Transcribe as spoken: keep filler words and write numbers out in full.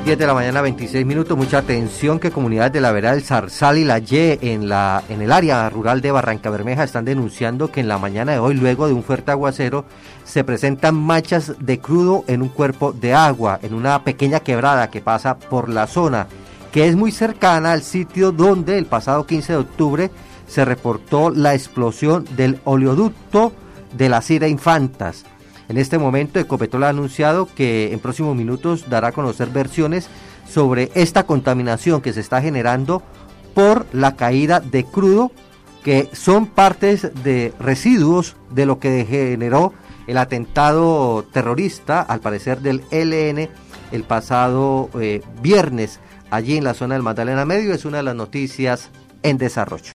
diez de la mañana, veintiséis minutos. Mucha atención, que comunidades de la vereda del Zarzal y la Y en la en el área rural de Barrancabermeja están denunciando que en la mañana de hoy, luego de un fuerte aguacero, se presentan manchas de crudo en un cuerpo de agua, en una pequeña quebrada que pasa por la zona, que es muy cercana al sitio donde el pasado quince de octubre se reportó la explosión del oleoducto de la Cira Infantas. En este momento, Ecopetrol ha anunciado que en próximos minutos dará a conocer versiones sobre esta contaminación que se está generando por la caída de crudo, que son partes de residuos de lo que generó el atentado terrorista, al parecer del E L N, el pasado eh, viernes, allí en la zona del Magdalena Medio. Es una de las noticias en desarrollo.